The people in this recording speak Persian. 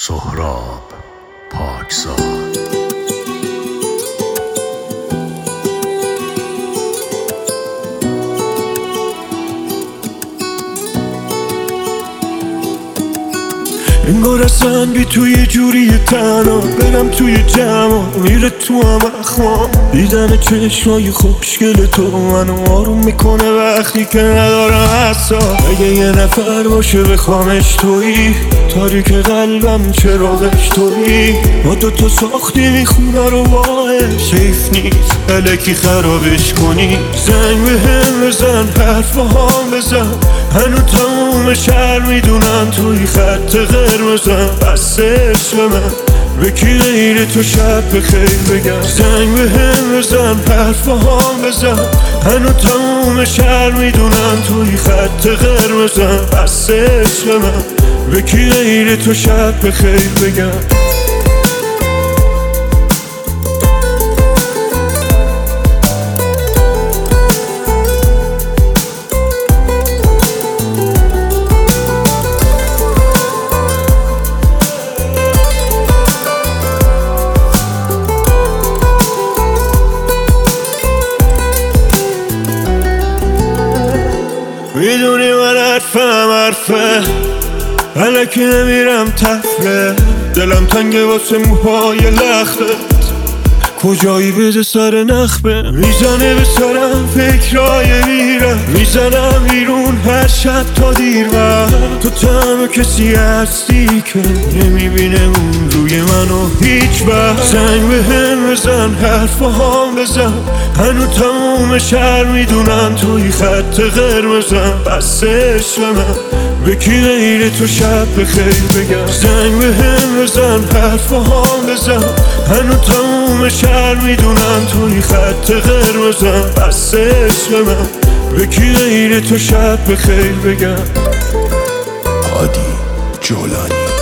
سهراب پاکزاد. انگار اصلا بی توی جوری تنها برم توی جمع میره تو هم اخوام. دیدن چشمای خوشگل تو منو آروم میکنه وقتی که ندارم حساب. اگه یه نفر باشه بخوامش تویی، تاریک قلبم چراغش تویی. ما دوتا ساختیم خونه رو باش، حیف نیست الکی خرابش کنی. زنگ بهم بزن، حرف با هم بزن، هنو تموم شهر میدونن توی خط قرمزم. بس عشق من به کی غیر تو شب بخیر بگم. زنگ بهم بزن، حرف با هم بزن، هنو تموم شهر میدونن توی خط قرمزم. بس عشق من به کی غیر تو شب بخیر بگم. میدونی من حرفه الکی نمیرم تفره. دلم تنگه واسه موهای لختت، کجایی بده سر نخبه. میزنه به سرم فکرای میرم، میزنم بیرون هر شب تا دیر وقت. تو تنها کسی هستی که نمیبینه اون روی منو هیچ وقت. زنگ بهم بزن، حرف با هم بزن، هنو تموم شهر میدونن توی خط قرمزم. بس عشق من به کی غیر تو شب بخیر بگم. زنگ بهم بزن، حرف با هم بزن، هنو تموم شهر میدونن توی خط قرمزم. بس عشق من به کی غیر تو شب بخیر بگم. هادی جولانی.